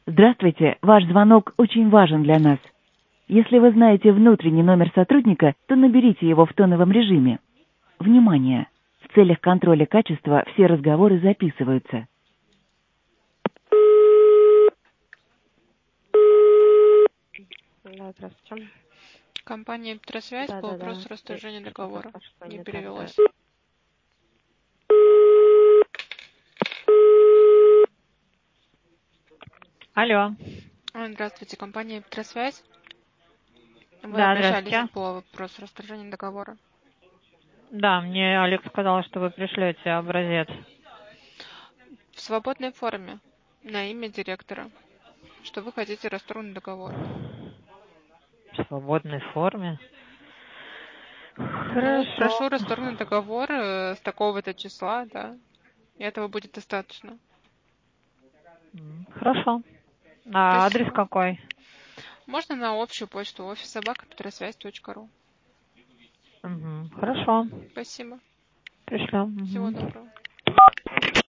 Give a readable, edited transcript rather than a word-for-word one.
Здравствуйте, ваш звонок очень важен для нас. Если вы знаете внутренний номер сотрудника, то наберите его в тоновом режиме. Внимание! В целях контроля качества все разговоры записываются. Да, здравствуйте. Компания «Электросвязь» по Да. вопросу расторжения Что-то договора. пошло Не не так, да. перевелось. Алло. Здравствуйте, компания «Электросвязь». Вы Да, обращались здравствуйте. по вопросу расторжения договора. Да, мне Олег сказал, что вы пришлете образец. В свободной форме на имя директора, что вы хотите расторгнуть договор. В свободной форме? Ну, Хорошо. прошу расторгнуть договор с такого-то числа, да. И этого будет достаточно. Хорошо. А адрес Спасибо. какой? Можно на общую почту office@electrosвязь.ру. Хорошо. Спасибо. Пришлем. Всего доброго.